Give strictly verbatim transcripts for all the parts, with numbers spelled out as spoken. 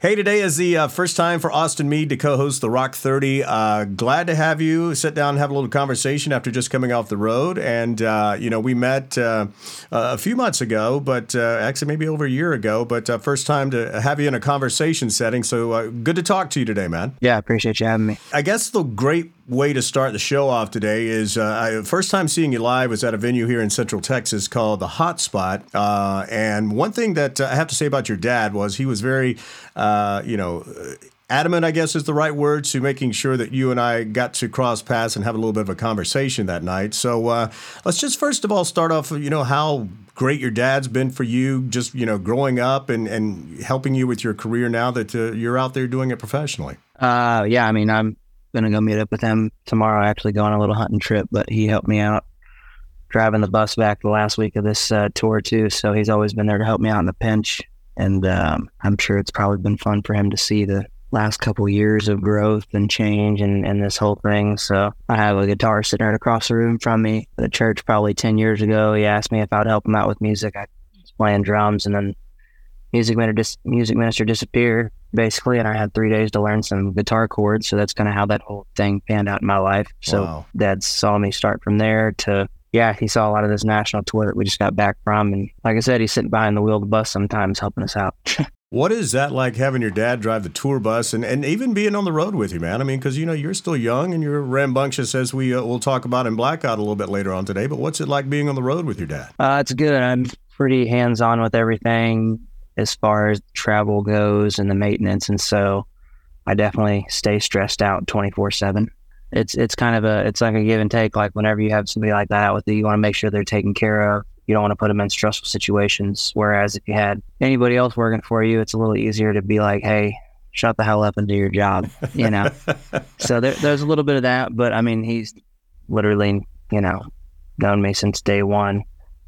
Hey, today is the uh, first time for Austin Meade to co-host the Rock thirty. Uh, glad to have you sit down and have a little conversation after just coming off the road. And, uh, you know, we met uh, a few months ago, but uh, actually maybe over a year ago, but uh, first time to have you in a conversation setting. So uh, good to talk to you today, man. Yeah, I appreciate you having me. I guess the great way to start the show off today is uh, I, first time seeing you live was at a venue here in Central Texas called the Hot Spot. Uh, and one thing that I have to say about your dad was he was very, uh, you know, adamant, I guess is the right word, to making sure that you and I got to cross paths and have a little bit of a conversation that night. So uh, let's just first of all start off, you know, how great your dad's been for you, just, you know, growing up and, and helping you with your career now that uh, you're out there doing it professionally. Uh, yeah, I mean, I'm going to go meet up with him tomorrow. I actually go on a little hunting trip, but he helped me out driving the bus back the last week of this uh, tour too. So he's always been there to help me out in the pinch. And um, I'm sure it's probably been fun for him to see the last couple years of growth and change and, and this whole thing. So I have a guitar sitting right across the room from me at a church probably ten years ago. He asked me if I would help him out with music. I was playing drums, and then music minister, dis- music minister disappeared, basically, and I had three days to learn some guitar chords. So that's kind of how that whole thing panned out in my life. So Wow. Dad saw me start from there to, yeah, he saw a lot of this national tour that we just got back from. And like I said, he's sitting behind the wheel of the bus sometimes helping us out. What is that like, having your dad drive the tour bus and, and even being on the road with you, man? I mean, because, you know, you're still young and you're rambunctious, as we uh, will talk about in Blackout a little bit later on today. But what's it like being on the road with your dad? Uh, it's good. I'm pretty hands-on with everything as far as travel goes and the maintenance. And so I definitely stay stressed out twenty-four seven. It's it's kind of a, it's like a give and take. Like whenever you have somebody like that with you, you want to make sure they're taken care of. You don't want to put them in stressful situations. Whereas if you had anybody else working for you, it's a little easier to be like, hey, shut the hell up and do your job, you know? So there, there's a little bit of that, but I mean, he's literally, you know, known me since day one.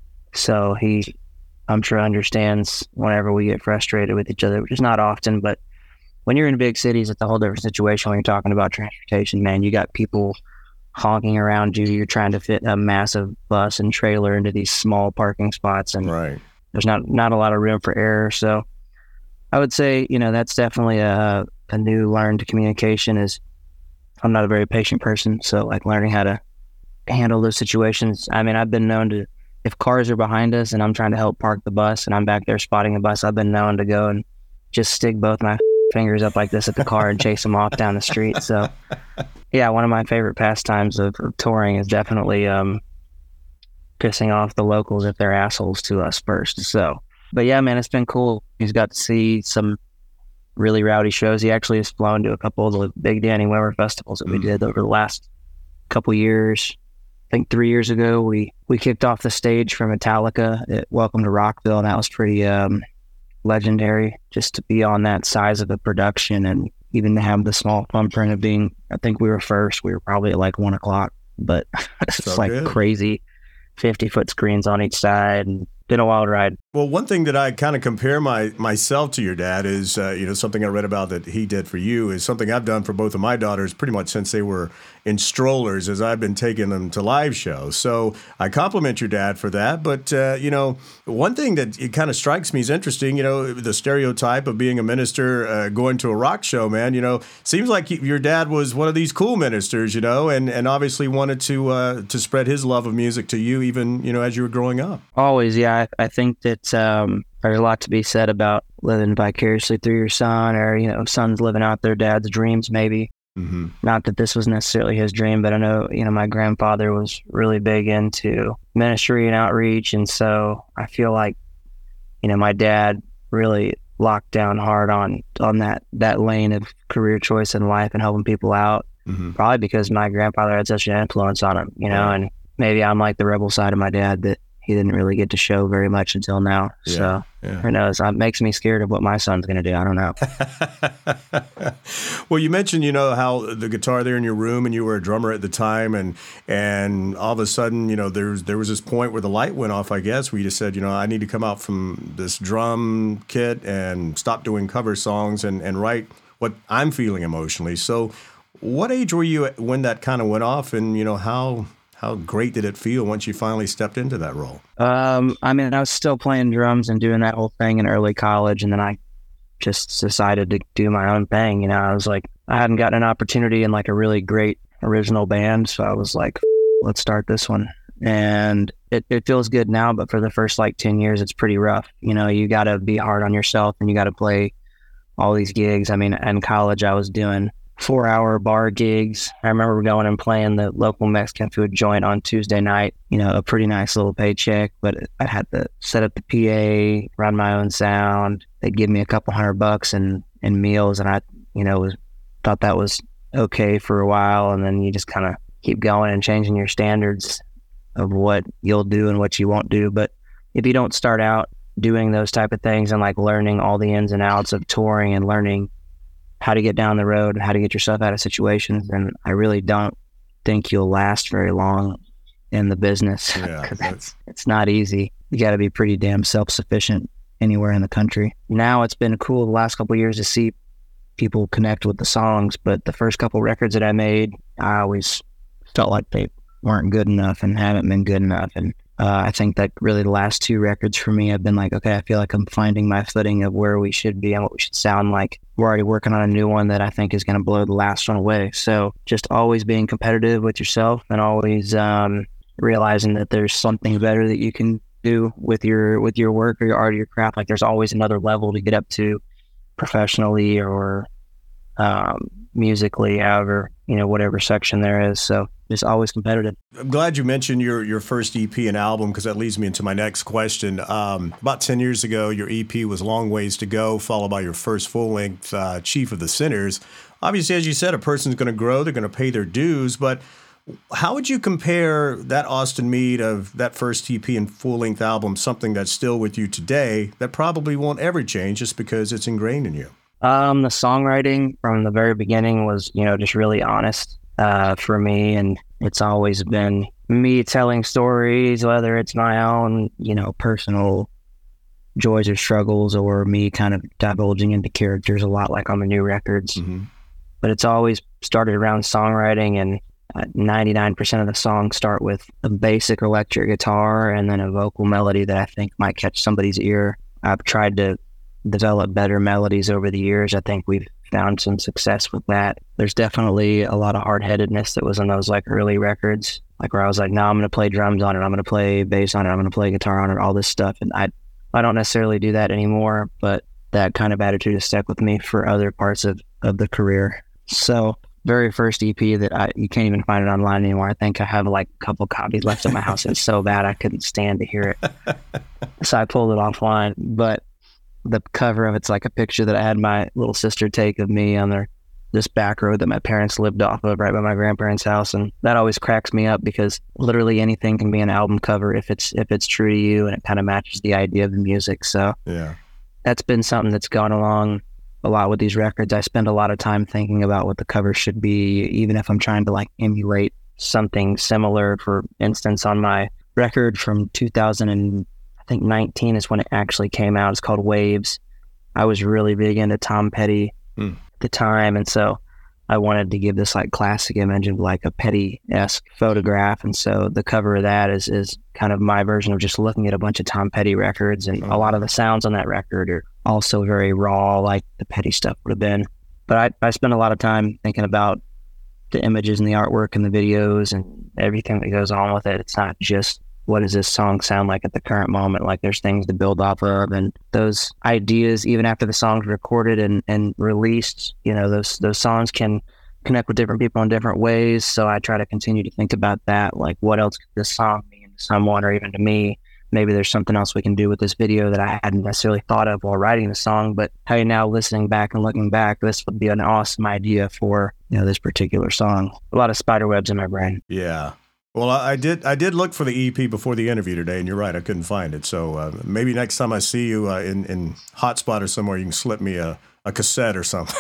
So he, I'm sure, understands whenever we get frustrated with each other, which is not often, but when you're in big cities, it's a whole different situation when you're talking about transportation, man. You got people honking around you. You're trying to fit a massive bus and trailer into these small parking spots, and Right. there's not, not a lot of room for error. So I would say, you know, that's definitely a, a new learned communication. Is I'm not a very patient person. So like learning how to handle those situations. I mean, I've been known to, if cars are behind us and I'm trying to help park the bus and I'm back there spotting the bus, I've been known to go and just stick both my fingers up like this at the car and chase them off down the street. So yeah, one of my favorite pastimes of, of touring is definitely um, pissing off the locals if they're assholes to us first. So, but yeah, man, it's been cool. He's got to see some really rowdy shows. He actually has flown to a couple of the big Danny Weber festivals that we did over the last couple years. I think three years ago, we, we kicked off the stage for Metallica at Welcome to Rockville, and that was pretty um, legendary just to be on that size of a production, and even to have the small thumbprint of being, I think we were first. We were probably at like one o'clock, but it's So like good. crazy fifty foot screens on each side, and been a wild ride. Well, one thing that I kind of compare my myself to your dad is, uh, you know, something I read about that he did for you is something I've done for both of my daughters pretty much since they were in strollers, as I've been taking them to live shows. So I compliment your dad for that. But, uh, you know, one thing that it kind of strikes me is interesting, you know, the stereotype of being a minister uh, going to a rock show, man, you know, seems like your dad was one of these cool ministers, you know, and, and obviously wanted to uh, to spread his love of music to you even, you know, as you were growing up. Always, yeah. I, I think that um, there's a lot to be said about living vicariously through your son, or, you know, sons living out their dad's dreams, maybe. Mm-hmm. Not that this was necessarily his dream, but I know, you know, my grandfather was really big into ministry and outreach. And so I feel like, you know, my dad really locked down hard on, on that, that lane of career choice in life and helping people out. Mm-hmm. Probably because my grandfather had such an influence on him, you know, and maybe I'm like the rebel side of my dad that he didn't really get to show very much until now. Yeah, so yeah. who knows? It makes me scared of what my son's going to do. I don't know. Well, you mentioned, you know, how the guitar there in your room, and you were a drummer at the time, and and all of a sudden, you know, there's there was this point where the light went off, I guess, where you just said, you know, I need to come out from this drum kit and stop doing cover songs and, and write what I'm feeling emotionally. So what age were you at when that kind of went off, and, you know, how how great did it feel once you finally stepped into that role? Um, I mean, I was still playing drums and doing that whole thing in early college, and then I just decided to do my own thing. You know, I was like, I hadn't gotten an opportunity in like a really great original band. So I was like, let's start this one. And it, it feels good now, but for the first like ten years, it's pretty rough. You know, you got to be hard on yourself and you got to play all these gigs. I mean, in college, I was doing four hour bar gigs. I remember going and playing the local Mexican food joint on Tuesday night, you know, a pretty nice little paycheck, but I had to set up the P A, run my own sound. They'd give me a couple hundred bucks and, and meals. And I, you know, was, thought that was okay for a while. And then you just kind of keep going and changing your standards of what you'll do and what you won't do. But if you don't start out doing those type of things and like learning all the ins and outs of touring and learning how to get down the road and how to get yourself out of situations, then I really don't think you'll last very long in the business. Yeah, it's, it's not easy. You got to be pretty damn self-sufficient anywhere in the country. Now it's been cool the last couple of years to see people connect with the songs, but the first couple records that I made, I always felt like they weren't good enough and haven't been good enough. And uh, I think that really the last two records for me have been like, okay, I feel like I'm finding my footing of where we should be and what we should sound like. We're already working on a new one that I think is going to blow the last one away. So just always being competitive with yourself and always um, realizing that there's something better that you can do with your with your work or your art or your craft. Like there's always another level to get up to professionally or um, musically, however, you know, whatever section there is. So just always competitive. I'm glad you mentioned your, your first E P and album, because that leads me into my next question. Um, about ten years ago, your E P was Long Ways to Go, followed by your first full-length uh, Chief of the Sinners. Obviously, as you said, a person's going to grow, they're going to pay their dues, but how would you compare that Austin Meade of that first E P and full-length album, something that's still with you today, that probably won't ever change just because it's ingrained in you? Um, the songwriting from the very beginning was, you know, just really honest uh, for me. And it's always been me telling stories, whether it's my own, you know, personal joys or struggles, or me kind of divulging into characters a lot like on the new records. Mm-hmm. But it's always started around songwriting, and uh, ninety-nine percent of the songs start with a basic electric guitar and then a vocal melody that I think might catch somebody's ear. I've tried to develop better melodies over the years. I think we've found some success with that. There's definitely a lot of hard-headedness that was in those like early records, like where I was like, no, I'm going to play drums on it, I'm going to play bass on it, I'm going to play guitar on it, all this stuff. And I I don't necessarily do that anymore, but that kind of attitude has stuck with me for other parts of, of the career. So very first E P that I you can't even find it online anymore. I think I have like a couple copies left at my house. It's so bad I couldn't stand to hear it. So I pulled it offline. But the cover of it's like a picture that I had my little sister take of me on their this back road that my parents lived off of right by my grandparents' house. And that always cracks me up, because literally anything can be an album cover if it's if it's true to you and it kind of matches the idea of the music. So yeah, that's been something that's gone along a lot with these records. I spend a lot of time thinking about what the cover should be, even if I'm trying to like emulate something similar. For instance, on my record from two thousand and I think nineteen is when it actually came out. It's called Waves. I was really big into Tom Petty mm. at the time, and so I wanted to give this like classic image of like a Petty-esque photograph. And so the cover of that is is kind of my version of just looking at a bunch of Tom Petty records, and oh. a lot of the sounds on that record are also very raw, like the Petty stuff would have been. But I, I spend a lot of time thinking about the images and the artwork and the videos and everything that goes on with it. It's not just what does this song sound like at the current moment? Like there's things to build off of, and those ideas, even after the song's recorded and, and released, you know, those those songs can connect with different people in different ways. So I try to continue to think about that, like what else could this song mean to someone or even to me? Maybe there's something else we can do with this video that I hadn't necessarily thought of while writing the song, but hey, now listening back and looking back, this would be an awesome idea for, you know, this particular song. A lot of spider webs in my brain. Yeah. Well, I did I did look for the E P before the interview today, and you're right, I couldn't find it. So uh, maybe next time I see you uh, in, in Hotspot or somewhere, you can slip me a, a cassette or something.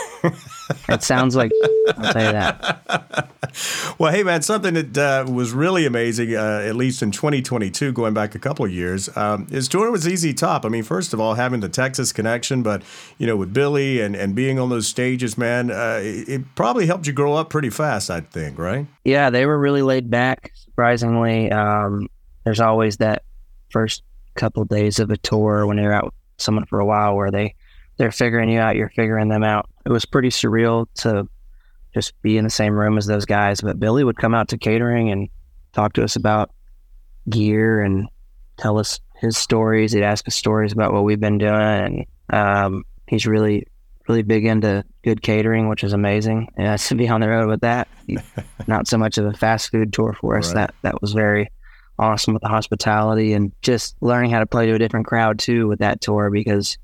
It sounds like, I'll tell you that. Well, hey, man, something that uh, was really amazing, uh, at least in twenty twenty-two, going back a couple of years, um, is touring with Z Z Top. I mean, first of all, having the Texas connection, but, you know, with Billy and, and being on those stages, man, uh, it, it probably helped you grow up pretty fast, I think, right? Yeah, they were really laid back, surprisingly. Um, there's always that first couple of days of a tour when you're out with someone for a while where they they're figuring you out, you're figuring them out. It was pretty surreal to just be in the same room as those guys. But Billy would come out to catering and talk to us about gear and tell us his stories. He'd ask us stories about what we've been doing. And um, he's really, really big into good catering, which is amazing. And to be on the road with that, not so much of a fast food tour for us. Right. That that was very awesome with the hospitality and just learning how to play to a different crowd too with that tour, because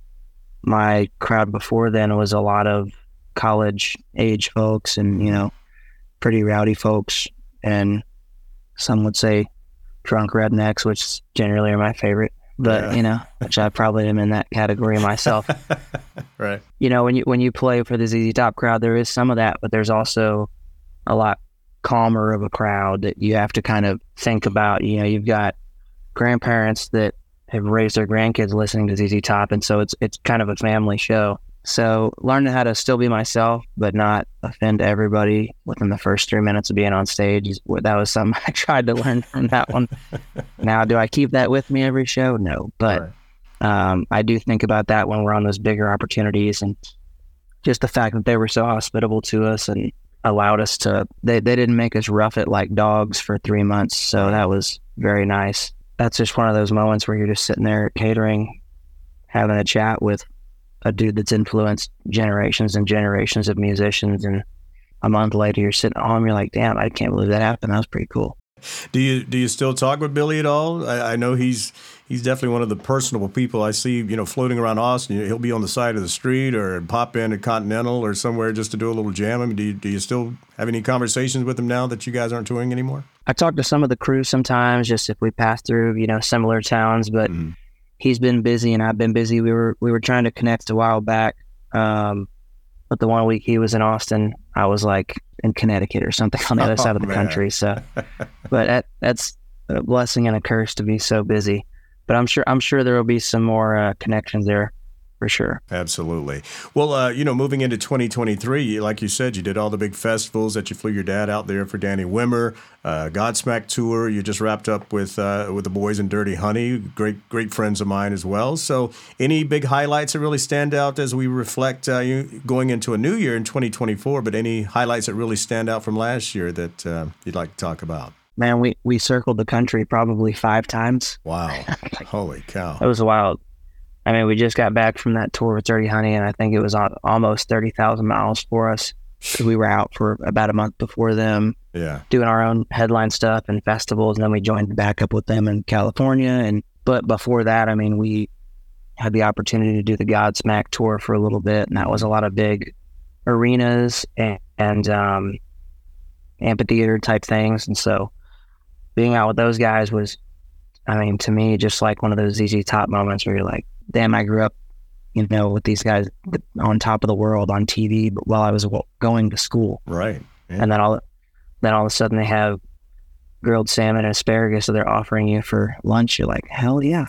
my crowd before then was a lot of college age folks and, you know, pretty rowdy folks, and some would say drunk rednecks, which generally are my favorite, but yeah. you know, which I probably am in that category myself. Right. You know, when you, when you play for the Z Z Top crowd, there is some of that, but there's also a lot calmer of a crowd that you have to kind of think about. You know, you've got grandparents that have raised their grandkids listening to Z Z Top, and so it's it's kind of a family show. So learning how to still be myself, but not offend everybody within the first three minutes of being on stage, that was something I tried to learn from that one. Now, do I keep that with me every show? No, but right. um, I do think about that when we're on those bigger opportunities, and just the fact that they were so hospitable to us and allowed us to, they, they didn't make us rough it like dogs for three months. So that was very nice. That's just one of those moments where you're just sitting there catering, having a chat with a dude that's influenced generations and generations of musicians. And a month later, you're sitting at home, you're like, damn, I can't believe that happened. That was pretty cool. Do you do you still talk with Billy at all? I, I know he's he's definitely one of the personable people I see, you know, floating around Austin. He'll be on the side of the street or pop in at Continental or somewhere just to do a little jam. I mean, do you, do you still have any conversations with him now that you guys aren't touring anymore? I talk to some of the crew sometimes, just if we pass through, you know, similar towns, but mm-hmm. he's been busy and I've been busy. We were we were trying to connect a while back, um, but the one week he was in Austin, I was like in Connecticut or something on the other oh, side of the man. country. So, but that, that's a blessing and a curse to be so busy. But I'm sure I'm sure there will be some more uh, connections there. For sure. Absolutely. Well, uh, you know, moving into twenty twenty-three, like you said, you did all the big festivals that you flew your dad out there for Danny Wimmer, uh, Godsmack tour. You just wrapped up with uh, with the boys in Dirty Honey, great great friends of mine as well. So any big highlights that really stand out as we reflect uh, you going into a new year in twenty twenty-four, but any highlights that really stand out from last year that uh, you'd like to talk about? Man, we, we circled the country probably five times. Wow. Like, holy cow. That was wild. I mean, we just got back from that tour with Dirty Honey, and I think it was on almost thirty thousand miles for us because we were out for about a month before them, yeah, doing our own headline stuff and festivals, and then we joined back up with them in California. And but before that, I mean, we had the opportunity to do the Godsmack tour for a little bit, and that was a lot of big arenas and, and um, amphitheater type things. And so being out with those guys was, I mean, to me, just like one of those Z Z Top moments where you're like, damn, I grew up, you know, with these guys on top of the world on T V, but while I was going to school. Right. Yeah. And then all, then all of a sudden they have grilled salmon and asparagus that they're offering you for lunch. You're like, hell yeah.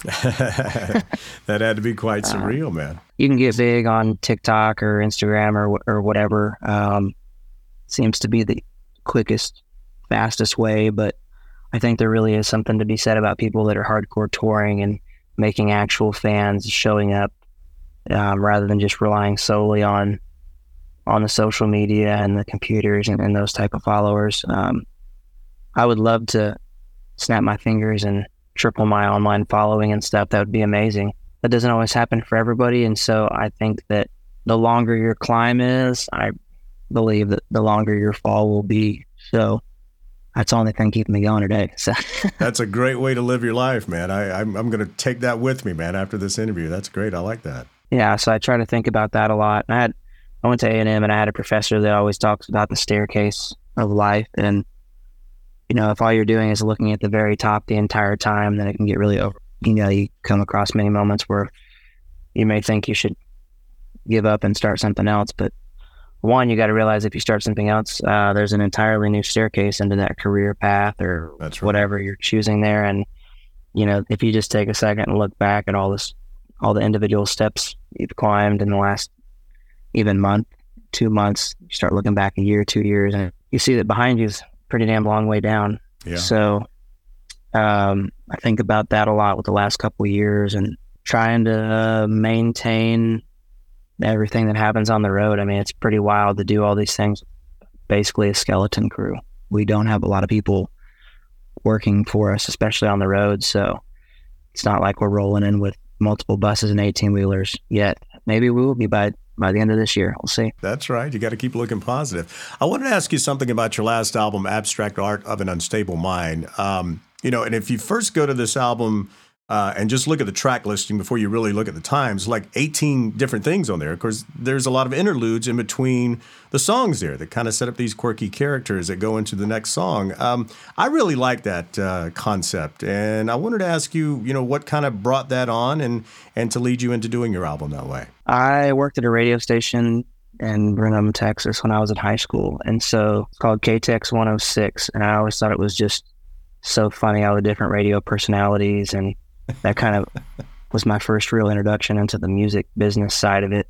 That had to be quite surreal, uh, man. You can get big on TikTok or Instagram or or whatever. Um, seems to be the quickest, fastest way, but I think there really is something to be said about people that are hardcore touring and making actual fans showing up, um, rather than just relying solely on on the social media and the computers and, and those type of followers. Um, I would love to snap my fingers and triple my online following and stuff. That would be amazing. That doesn't always happen for everybody, and so I think that the longer your climb is, I believe that the longer your fall will be. So that's the only thing keeping me going today. So that's a great way to live your life, man. I, I'm, I'm going to take that with me, man, after this interview. That's great. I like that. Yeah, so I try to think about that a lot. I had, I went to A and M and I had a professor that always talks about the staircase of life. And, you know, if all you're doing is looking at the very top the entire time, then it can get really over. You know, you come across many moments where you may think you should give up and start something else, but one, you got to realize if you start something else, uh, there's an entirely new staircase into that career path or That's right. whatever you're choosing there. And, you know, if you just take a second and look back at all this, all the individual steps you've climbed in the last even month, two months, you start looking back a year, two years, and you see that behind you is a pretty damn long way down. Yeah. So um, I think about that a lot with the last couple of years and trying to uh, maintain everything that happens on the road. I mean, it's pretty wild to do all these things. Basically a skeleton crew. We don't have a lot of people working for us, especially on the road. So it's not like we're rolling in with multiple buses and eighteen wheelers yet. Maybe we will be by by the end of this year. We'll see. That's right. You got to keep looking positive. I wanted to ask you something about your last album, Abstract Art of an Unstable Mind. Um, you know, and if you first go to this album uh, and just look at the track listing before you really look at the times, like eighteen different things on there. Of course, there's a lot of interludes in between the songs there that kind of set up these quirky characters that go into the next song. Um, I really like that uh, concept, and I wanted to ask you, you know, what kind of brought that on and and to lead you into doing your album that way. I worked at a radio station in Brenham, Texas when I was in high school, and so it's called K T X one oh six, and I always thought it was just so funny, all the different radio personalities, and that kind of was my first real introduction into the music business side of it.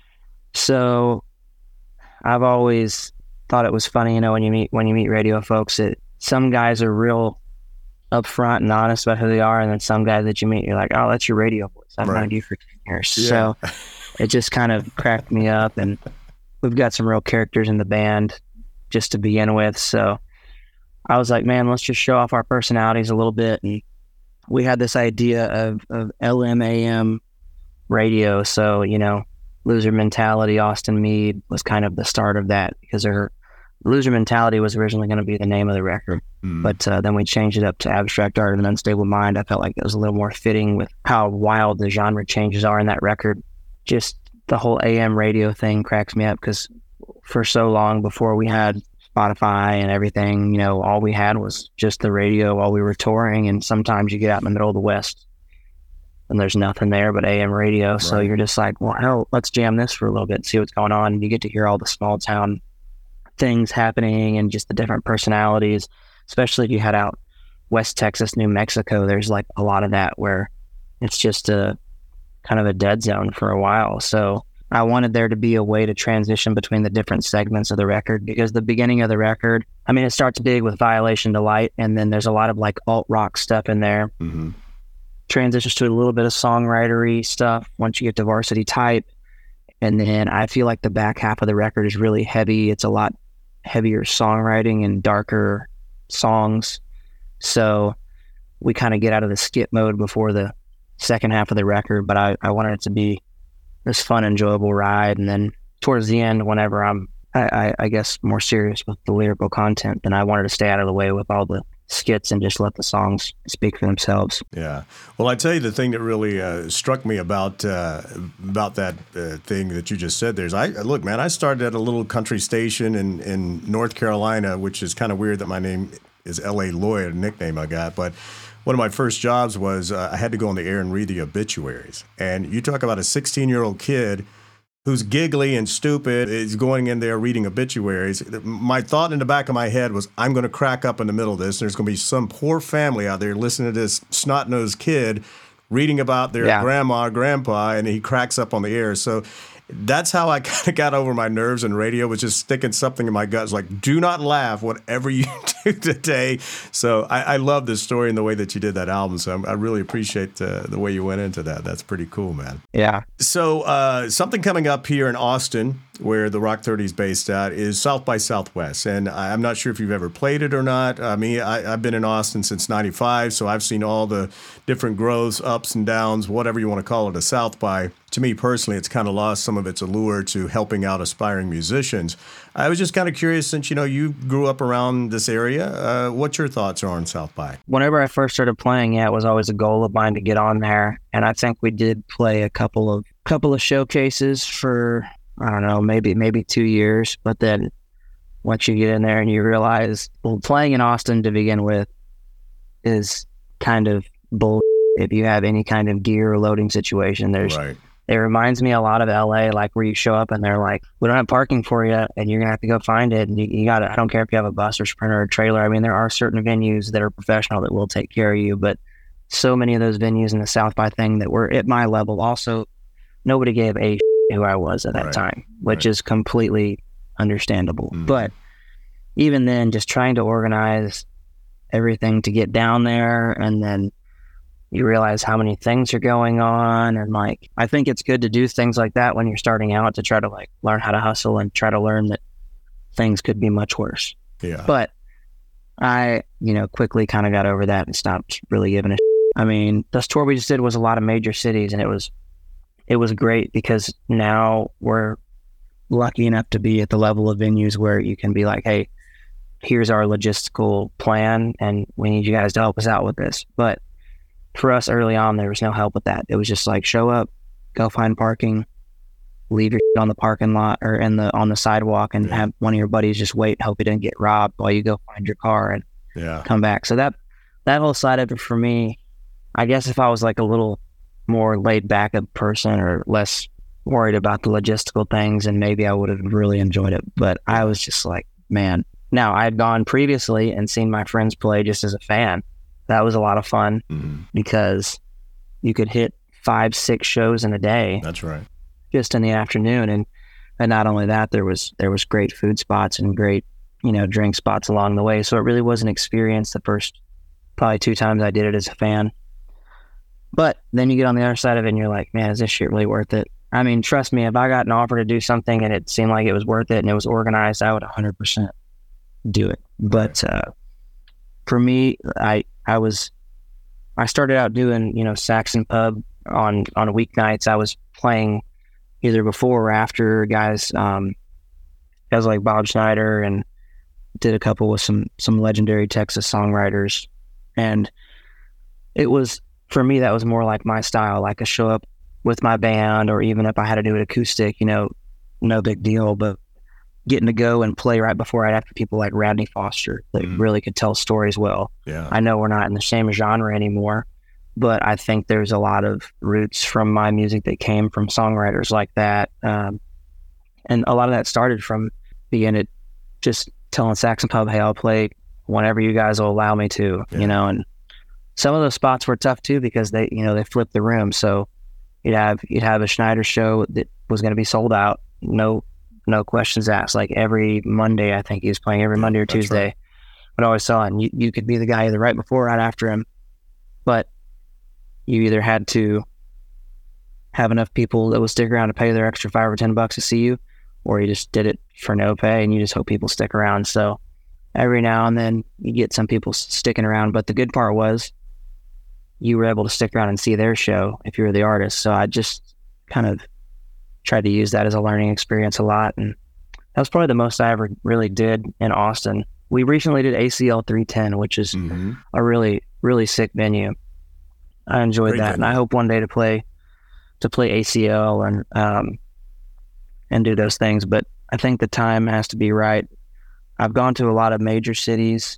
So I've always thought it was funny, you know, when you meet when you meet radio folks, it some guys are real upfront and honest about who they are, and then some guys that you meet, you're like, oh, that's your radio voice. I've known you for ten years. Yeah. So it just kind of cracked me up, and we've got some real characters in the band just to begin with. So I was like, man, let's just show off our personalities a little bit. And we had this idea of, of L M A M radio. So, you know, Loser Mentality, Austin Meade was kind of the start of that, because her Loser Mentality was originally going to be the name of the record. Mm. But uh, then we changed it up to Abstract Art of an Unstable Mind. I felt like it was a little more fitting with how wild the genre changes are in that record. Just the whole A M radio thing cracks me up, because for so long before we had Spotify and everything, you know, all we had was just the radio while we were touring. And sometimes you get out in the middle of the West and there's nothing there but A M radio. Right. So you're just like, well, hell, let's jam this for a little bit and see what's going on. And you get to hear all the small town things happening and just the different personalities, especially if you head out West Texas, New Mexico. There's like a lot of that where it's just a kind of a dead zone for a while. So I wanted there to be a way to transition between the different segments of the record, because the beginning of the record, I mean, it starts big with Violation to Light, and then there's a lot of like alt rock stuff in there. Mm-hmm. Transitions to a little bit of songwritery stuff once you get to Varsity Type. And then I feel like the back half of the record is really heavy. It's a lot heavier songwriting and darker songs. So we kind of get out of the skip mode before the second half of the record, but I, I wanted it to be this fun, enjoyable ride. And then towards the end, whenever I'm, I, I, I guess, more serious with the lyrical content, then I wanted to stay out of the way with all the skits and just let the songs speak for themselves. Yeah. Well, I tell you, the thing that really uh, struck me about uh, about that uh, thing that you just said there is, I look, man, I started at a little country station in, in North Carolina, which is kind of weird that my name is L A Lloyd, a nickname I got, but one of my first jobs was uh, I had to go on the air and read the obituaries. And you talk about a sixteen-year-old kid who's giggly and stupid is going in there reading obituaries. My thought in the back of my head was, I'm going to crack up in the middle of this. There's going to be some poor family out there listening to this snot-nosed kid reading about their yeah. grandma or grandpa, and he cracks up on the air. So that's how I kind of got over my nerves in radio, was just sticking something in my gut. It's like, do not laugh, whatever you do today. So I, I love this story and the way that you did that album. So I'm, I really appreciate uh, the way you went into that. That's pretty cool, man. Yeah. So uh, something coming up here in Austin, where the Rock thirty is based at, is South by Southwest. And I'm not sure if you've ever played it or not. I mean, I, I've been in Austin since ninety-five, so I've seen all the different growths, ups and downs, whatever you want to call it, of South by. To me personally, it's kind of lost some of its allure to helping out aspiring musicians. I was just kind of curious, since, you know, you grew up around this area, uh, what your thoughts are on South by? Whenever I first started playing, yeah, it was always a goal of mine to get on there. And I think we did play a couple of couple of showcases for, I don't know, maybe maybe two years. But then once you get in there and you realize, well, playing in Austin to begin with is kind of bull. If you have any kind of gear or loading situation, there's right. It reminds me a lot of L A, like where you show up and they're like, we don't have parking for you and you're going to have to go find it. And you, you got to, I don't care if you have a bus or sprinter or trailer. I mean, there are certain venues that are professional that will take care of you, but so many of those venues in the South by thing that were at my level, also nobody gave a who I was at that right. time, which right. is completely understandable. Mm. But even then, just trying to organize everything to get down there, and then you realize how many things are going on. And like, I think it's good to do things like that when you're starting out, to try to like learn how to hustle and try to learn that things could be much worse. Yeah. But I, you know, quickly kind of got over that and stopped really giving a shit. I mean, this tour we just did was a lot of major cities, and it was, it was great because now we're lucky enough to be at the level of venues where you can be like, hey, here's our logistical plan and we need you guys to help us out with this. But for us early on, there was no help with that. It was just like, show up, go find parking, leave your shit on the parking lot or in the on the sidewalk, and yeah. have one of your buddies just wait, hope you didn't get robbed while you go find your car and yeah. come back. So that that whole side of it for me, I guess if I was like a little more laid back a person or less worried about the logistical things, and maybe I would have really enjoyed it. But I was just like, man. Now I had gone previously and seen my friends play just as a fan. That was a lot of fun mm-hmm. because you could hit five, six shows in a day. That's right. Just in the afternoon. And, and not only that, there was, there was great food spots and great, you know, drink spots along the way. So it really was an experience the first probably two times I did it as a fan. But then you get on the other side of it and you're like, man, is this shit really worth it? I mean, trust me, if I got an offer to do something and it seemed like it was worth it and it was organized, I would one hundred percent do it. But uh, for me, I I was I started out doing, you know, Saxon Pub on on weeknights. I was playing either before or after guys um, guys like Bob Schneider, and did a couple with some some legendary Texas songwriters. And it was, for me, that was more like my style. Like I show up with my band, or even if I had to do it acoustic, you know, no big deal. But getting to go and play right before I'd after people like Radney Foster that mm. really could tell stories well. Yeah. I know we're not in the same genre anymore, but I think there's a lot of roots from my music that came from songwriters like that. Um, and a lot of that started from being it, just telling Saxon Pub, hey, I'll play whenever you guys will allow me to, yeah. you know, and some of those spots were tough too, because they, you know, they flipped the room. So you'd have, you'd have a Schneider show that was going to be sold out. No, no questions asked. Like every Monday, I think he was playing every Monday or Tuesday. Right. But I always saw, and you, you could be the guy either right before or right after him, but you either had to have enough people that would stick around to pay their extra five or ten bucks to see you, or you just did it for no pay and you just hope people stick around. So every now and then you get some people sticking around, but the good part was you were able to stick around and see their show if you were the artist. So I just kind of tried to use that as a learning experience a lot. And that was probably the most I ever really did in Austin. We recently did A C L three ten, which is mm-hmm. a really, really sick venue. I enjoyed Great that. Venue. And I hope one day to play, to play A C L and, um, and do those things. But I think the time has to be right. I've gone to a lot of major cities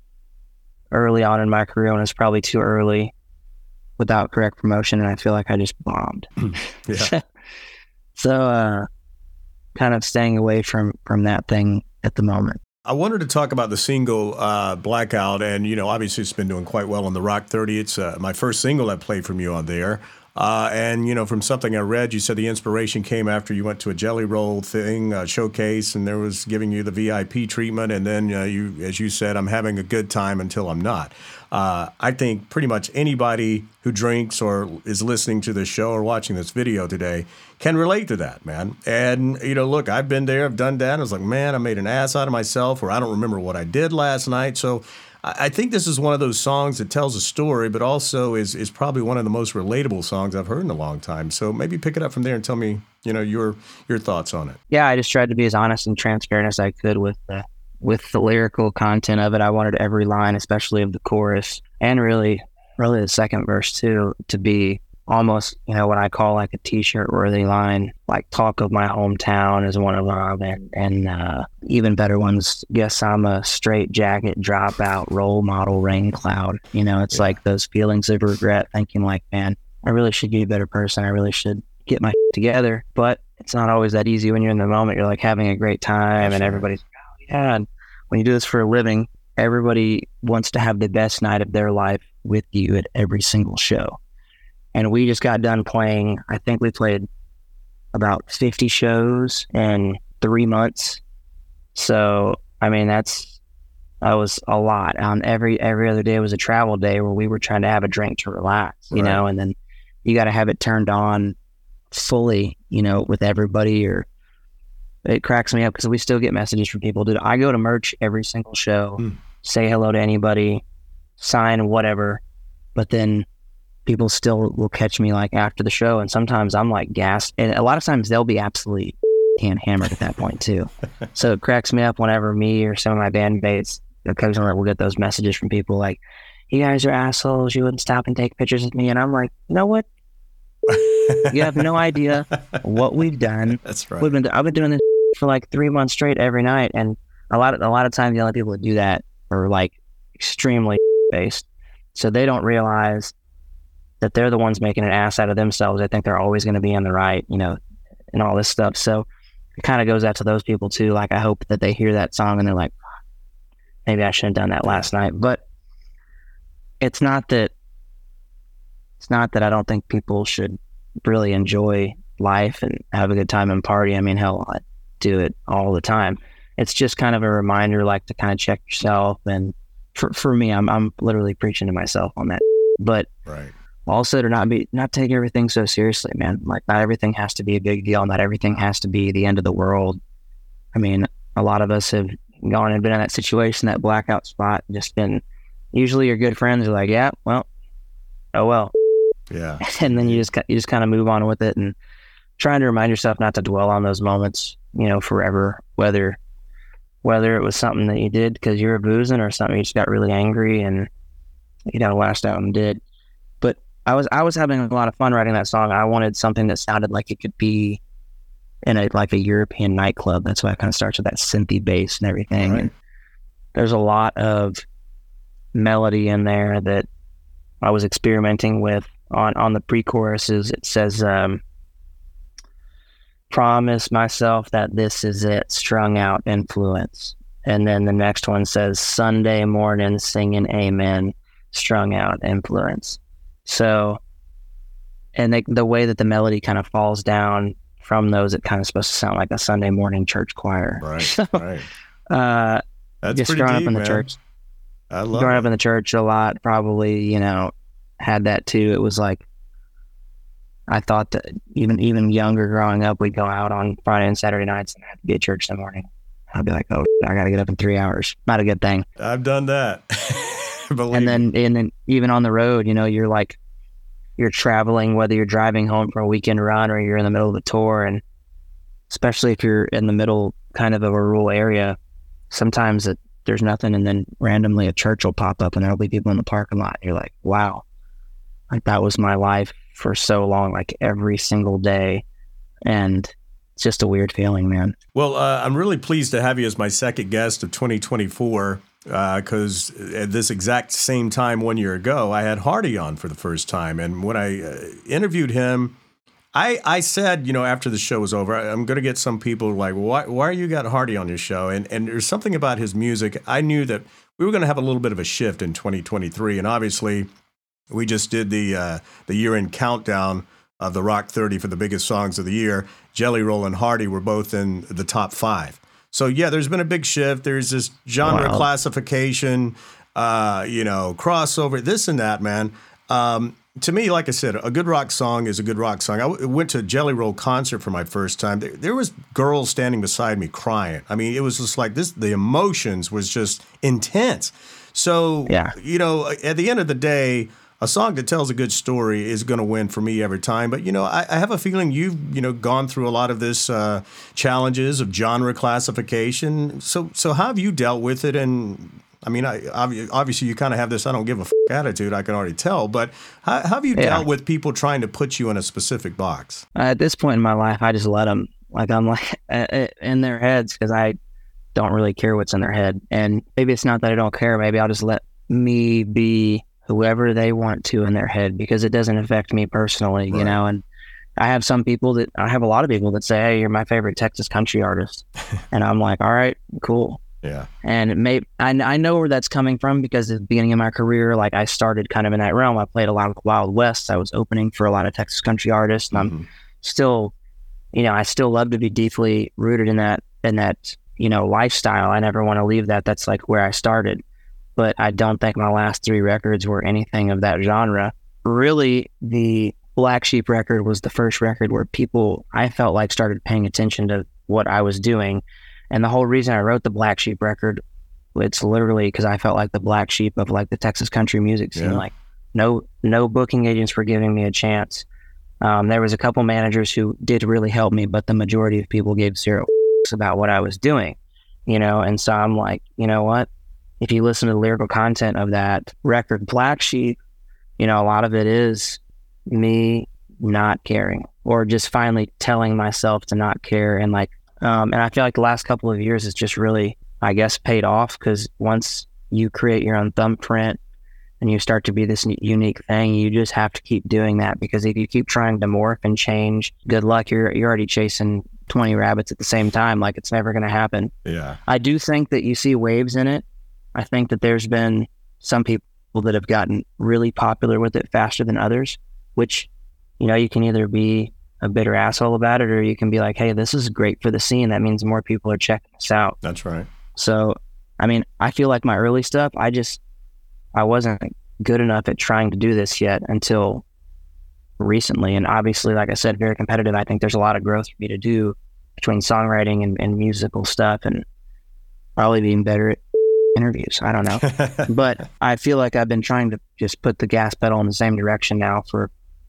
early on in my career, and it's probably too early without correct promotion. And I feel like I just bombed. Yeah. So, uh, kind of staying away from, from that thing at the moment. I wanted to talk about the single uh, Blackout, and, you know, obviously it's been doing quite well on the Rock thirty. It's uh, my first single I played from you on there. Uh, and, you know, from something I read, you said the inspiration came after you went to a Jelly Roll thing, uh, showcase, and there was giving you the V I P treatment. And then uh, you, as you said, I'm having a good time until I'm not. Uh, I think pretty much anybody who drinks or is listening to this show or watching this video today can relate to that, man. And, you know, look, I've been there, I've done that. I was like, man, I made an ass out of myself, or I don't remember what I did last night. So I think this is one of those songs that tells a story, but also is is probably one of the most relatable songs I've heard in a long time. So maybe pick it up from there and tell me, you know, your your thoughts on it. Yeah, I just tried to be as honest and transparent as I could with the with the lyrical content of it. I wanted every line, especially of the chorus, and really, really the second verse too, to be almost, you know, what I call like a t-shirt worthy line, like talk of my hometown is one of them. And, and uh, even better ones, guess I'm a straight jacket dropout role model rain cloud. You know, it's yeah. like those feelings of regret, thinking like, man, I really should be a better person. I really should get my shit together. But it's not always that easy when you're in the moment. You're like having a great time. That's and everybody's like, oh yeah. And when you do this for a living, everybody wants to have the best night of their life with you at every single show. And we just got done playing, I think we played about fifty shows in three months. So, I mean, that's I was a lot. On every every other day was a travel day where we were trying to have a drink to relax, you right. know, and then you got to have it turned on fully, you know, with everybody. Or it cracks me up because we still get messages from people. Dude, I go to merch every single show, mm. say hello to anybody, sign whatever, but then people still will catch me like after the show, and sometimes I'm like gassed, and a lot of times they'll be absolutely can hammered at that point too. So it cracks me up whenever me or some of my bandmates occasionally will get those messages from people like, "You guys are assholes. You wouldn't stop and take pictures with me," and I'm like, you know what? You have no idea what we've done. That's right. We've been I've been doing this for like three months straight every night, and a lot of a lot of times the only people that do that are like extremely based, so they don't realize that they're the ones making an ass out of themselves. I think they're always going to be in the right, you know, and all this stuff. So it kind of goes out to those people too. Like, I hope that they hear that song and they're like, maybe I shouldn't have done that last night. But it's not that, it's not that I don't think people should really enjoy life and have a good time and party. I mean, hell, I do it all the time. It's just kind of a reminder, like, to kind of check yourself. And for, for me, I'm, I'm literally preaching to myself on that. But right. also to not be, not take everything so seriously, man. Like, not everything has to be a big deal. Not everything has to be the end of the world. I mean, a lot of us have gone and been in that situation, that blackout spot, and just been, usually your good friends are like, yeah, well, oh well. Yeah. And then you just, you just kind of move on with it, and trying to remind yourself not to dwell on those moments, you know, forever, whether, whether it was something that you did because you were boozing or something you just got really angry and you got lashed out and did. But I was I was having a lot of fun writing that song. I wanted something that sounded like it could be in a like a European nightclub. That's why it kind of starts with that synthy bass and everything. Right. And there's a lot of melody in there that I was experimenting with. On on the pre-choruses, it says, um, "Promise myself that this is it, strung out influence." And then the next one says, "Sunday morning singing amen, strung out influence." So, and they, the way that the melody kind of falls down from those, it kind of supposed to sound like a Sunday morning church choir. Right, so, right. Uh, That's just pretty growing deep, up in the man. church. I love growing it. up in the church a lot, probably, you know, had that too. It was like, I thought that even even younger growing up, we'd go out on Friday and Saturday nights and have to be at church in the morning. I'd be like, oh, I got to get up in three hours. Not a good thing. I've done that. and then and then even on the road, you know, you're like, you're traveling, whether you're driving home from a weekend run or you're in the middle of a tour, and especially if you're in the middle kind of of a rural area, sometimes it, there's nothing, and then randomly a church will pop up and there'll be people in the parking lot. You're like, wow, like that was my life for so long, like every single day. And it's just a weird feeling, man. Well, uh, I'm really pleased to have you as my second guest of twenty twenty-four, because uh, at this exact same time one year ago, I had Hardy on for the first time. And when I uh, interviewed him, I, I said, you know, after the show was over, I'm going to get some people like, why, why are you got Hardy on your show? And, and there's something about his music. I knew that we were going to have a little bit of a shift in twenty twenty-three. And obviously, we just did the uh, the year-end countdown of the Rock thirty for the biggest songs of the year. Jelly Roll and Hardy were both in the top five. So, yeah, there's been a big shift. There's this genre wow. classification, uh, you know, crossover, this and that, man. Um, to me, like I said, a good rock song is a good rock song. I w- went to a Jelly Roll concert for my first time. There, there was girls standing beside me crying. I mean, it was just like this. The emotions was just intense. So, yeah. you know, at the end of the day, a song that tells a good story is going to win for me every time. But, you know, I, I have a feeling you've, you know, gone through a lot of this uh, challenges of genre classification. So so how have you dealt with it? And, I mean, I, obviously you kind of have this I don't give a f- attitude, I can already tell. But how, how have you yeah. dealt with people trying to put you in a specific box? Uh, at this point in my life, I just let them, like, I'm like uh, in their heads, because I don't really care what's in their head. And maybe it's not that I don't care. Maybe I'll just let me be whoever they want to in their head, because it doesn't affect me personally, right. you know. And I have some people that I have a lot of people that say, hey, you're my favorite Texas country artist. And I'm like, all right, cool. Yeah. And it may, I, I know where that's coming from, because at the beginning of my career, like, I started kind of in that realm. I played a lot of Wild West. I was opening for a lot of Texas country artists, and mm-hmm. I'm still, you know, I still love to be deeply rooted in that, in that you know, lifestyle. I never want to leave that. That's like where I started. But I don't think my last three records were anything of that genre. Really, the Black Sheep record was the first record where people, I felt like, started paying attention to what I was doing. And the whole reason I wrote the Black Sheep record, it's literally because I felt like the black sheep of like the Texas country music scene. Yeah. Like no, no booking agents were giving me a chance. Um, there was a couple managers who did really help me, but the majority of people gave zero about what I was doing, you know? And so I'm like, you know what? If you listen to the lyrical content of that record, Black Sheep, you know, a lot of it is me not caring or just finally telling myself to not care. And like, um, and I feel like the last couple of years has just really, I guess, paid off, because once you create your own thumbprint and you start to be this unique thing, you just have to keep doing that, because if you keep trying to morph and change, good luck. You're, you're already chasing twenty rabbits at the same time. Like, it's never going to happen. Yeah. I do think that you see waves in it. I think that there's been some people that have gotten really popular with it faster than others, which, you know, you can either be a bitter asshole about it, or you can be like, hey, this is great for the scene. That means more people are checking us out. That's right. So, I mean, I feel like my early stuff, I just, I wasn't good enough at trying to do this yet until recently. And obviously, like I said, very competitive. I think there's a lot of growth for me to do between songwriting and, and musical stuff, and probably being better at interviews. I don't know. But I feel like I've been trying to just put the gas pedal in the same direction now for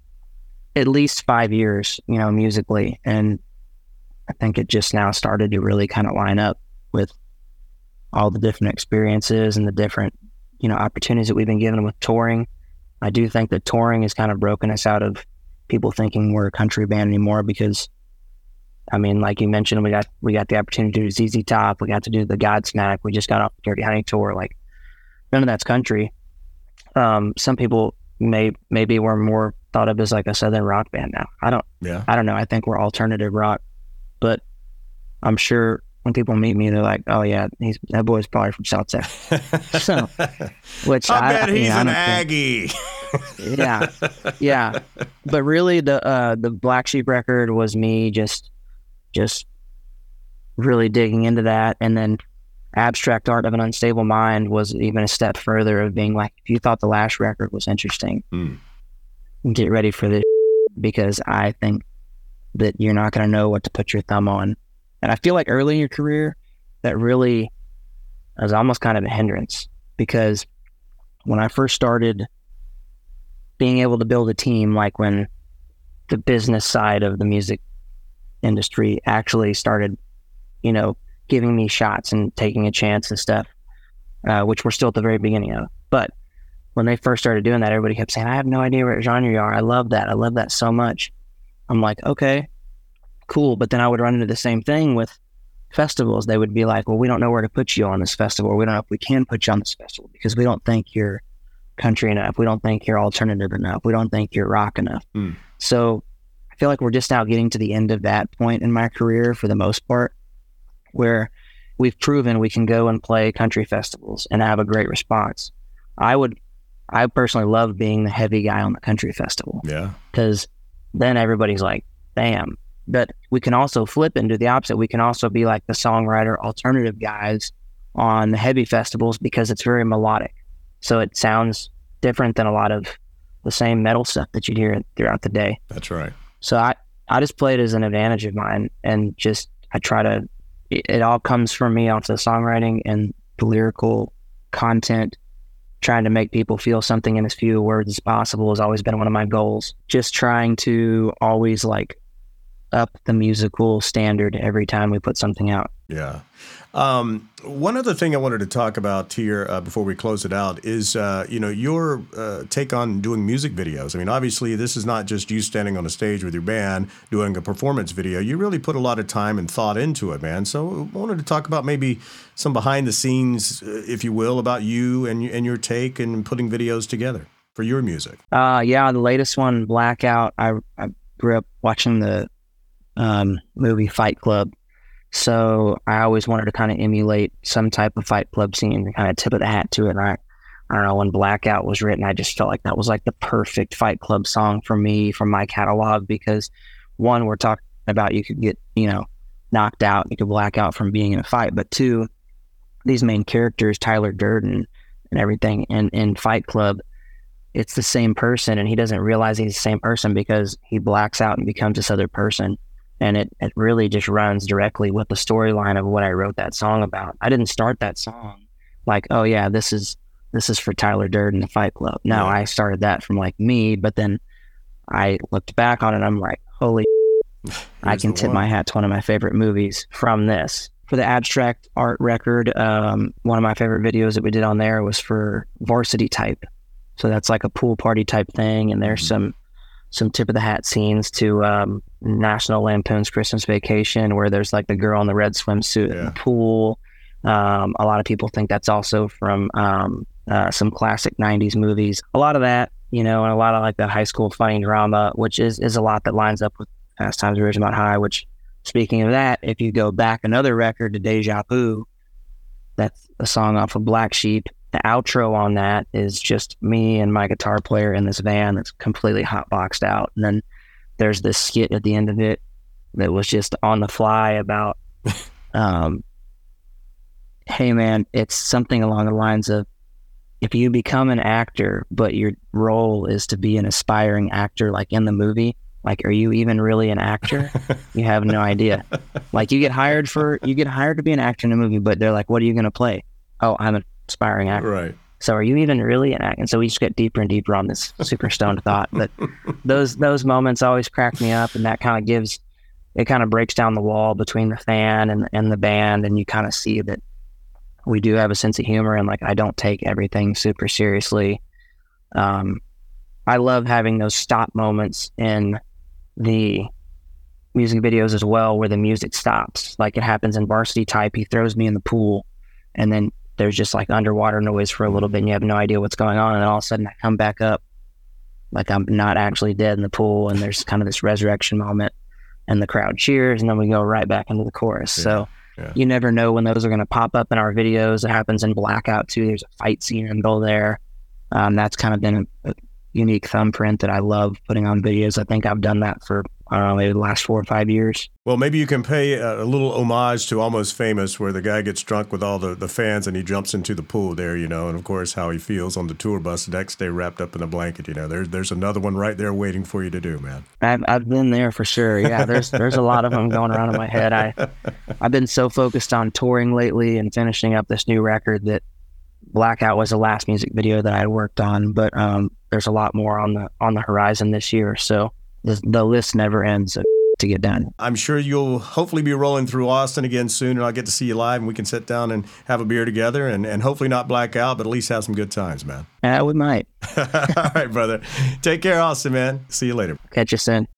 at least five years, you know, musically. And I think it just now started to really kind of line up with all the different experiences and the different, you know, opportunities that we've been given with touring. I do think that touring has kind of broken us out of people thinking we're a country band anymore, because, I mean, like you mentioned, we got we got the opportunity to do Z Z Top, we got to do the Godsmack, we just got off the Dirty Honey tour. Like, none of that's country. Um, some people may maybe we're more thought of as like a southern rock band now. I don't. Yeah. I don't know. I think we're alternative rock, but I'm sure when people meet me, they're like, "Oh yeah, he's that boy's probably from South Texas." So, which I, I bet I, he's you know, an I Aggie. think, yeah, yeah. But really, the uh, the Black Sheep record was me just just really digging into that, and then Abstract Art of an Unstable Mind was even a step further of being like, if you thought the last record was interesting, mm. get ready for this, because I think that you're not going to know what to put your thumb on. And I feel like early in your career, that really was almost kind of a hindrance, because when I first started being able to build a team, like when the business side of the music industry actually started, you know, giving me shots and taking a chance and stuff, uh, which we're still at the very beginning of. But when they first started doing that, everybody kept saying, I have no idea what genre you are. I love that. I love that so much. I'm like, okay, cool. But then I would run into the same thing with festivals. They would be like, well, we don't know where to put you on this festival. We don't know if we can put you on this festival because we don't think you're country enough. We don't think you're alternative enough. We don't think you're rock enough. Mm. So I feel like we're just now getting to the end of that point in my career for the most part, where we've proven we can go and play country festivals and have a great response. I would, I personally love being the heavy guy on the country festival. Yeah. Because then everybody's like, damn. But we can also flip and do the opposite. We can also be like the songwriter alternative guys on the heavy festivals, because it's very melodic. So it sounds different than a lot of the same metal stuff that you'd hear throughout the day. That's right. So I, I just play it as an advantage of mine, and just, I try to, it, it all comes from me onto the songwriting and the lyrical content. Trying to make people feel something in as few words as possible has always been one of my goals. Just trying to always like up the musical standard every time we put something out. Yeah. Um, one other thing I wanted to talk about here uh, before we close it out is, uh, you know, your uh, take on doing music videos. I mean, obviously, this is not just you standing on a stage with your band doing a performance video. You really put a lot of time and thought into it, man. So I wanted to talk about maybe some behind the scenes, uh, if you will, about you and, and your take and putting videos together for your music. Uh, yeah, the latest one, Blackout, I, I grew up watching the um, movie Fight Club. So I always wanted to kind of emulate some type of Fight Club scene and kind of tip of the hat to it. And I, I don't know, when Blackout was written, I just felt like that was like the perfect Fight Club song for me, from my catalog, because one, we're talking about, you could get, you know, knocked out, you could black out from being in a fight. But two, these main characters, Tyler Durden and everything in, in Fight Club, it's the same person, and he doesn't realize he's the same person because he blacks out and becomes this other person. And it, it really just runs directly with the storyline of what I wrote that song about. I didn't start that song like, oh yeah, this is this is for Tyler Durden, the Fight Club. No, Yeah. I started that from like me, but then I looked back on it and I'm like, holy I can tip one. my hat to one of my favorite movies from this. For the abstract art record, um, one of my favorite videos that we did on there was for Varsity Type. So that's like a pool party type thing, and there's Mm-hmm. some some tip of the hat scenes to um, National Lampoon's Christmas Vacation, where there's like the girl in the red swimsuit in Yeah. the pool. Um, a lot of people think that's also from um, uh, some classic nineties movies. A lot of that, you know, and a lot of like the high school funny drama, which is is a lot that lines up with Fast Times at Ridgemont High. Which, speaking of that, if you go back another record to Deja Vu, that's a song off of Black Sheep. The outro on that is just me and my guitar player in this van that's completely hotboxed out. And then there's this skit at the end of it that was just on the fly about, um, hey man, it's something along the lines of, if you become an actor, but your role is to be an aspiring actor, like in the movie, like, are you even really an actor? You have no idea. Like you get hired for, you get hired to be an actor in a movie, but they're like, what are you going to play? Oh, I'm an aspiring actor. Right. So are you even really an actor? And so we just get deeper and deeper on this super stoned thought. But those those moments always crack me up, and that kind of gives, it kind of breaks down the wall between the fan and and the band, and you kind of see that we do have a sense of humor, and like I don't take everything super seriously. Um, I love having those stop moments in the music videos as well, where the music stops. Like it happens in Varsity Type. He throws me in the pool, and then there's just like underwater noise for a little bit and you have no idea what's going on. And then all of a sudden I come back up like I'm not actually dead in the pool. And there's kind of this resurrection moment and the crowd cheers. And then we go right back into the chorus. Yeah, so yeah. You never know when those are going to pop up in our videos. It happens in Blackout too. There's a fight scene in the middle there. Um, that's kind of been a, a unique thumbprint that I love putting on videos. I think I've done that for, I don't know, maybe the last four or five years. Well, maybe you can pay a, a little homage to Almost Famous, where the guy gets drunk with all the, the fans and he jumps into the pool there, you know, and of course how he feels on the tour bus the next day wrapped up in a blanket, you know. There's there's another one right there waiting for you to do, man. I've I've been there for sure. Yeah, there's there's a lot of them going around in my head. I I've been so focused on touring lately and finishing up this new record that Blackout was the last music video that I worked on, but um, there's a lot more on the on the horizon this year. So the, the list never ends of to get done. I'm sure you'll hopefully be rolling through Austin again soon, and I'll get to see you live, and we can sit down and have a beer together, and, and hopefully not black out, but at least have some good times, man. Yeah, we might. All right, brother. Take care, Austin, man. See you later. Catch you soon.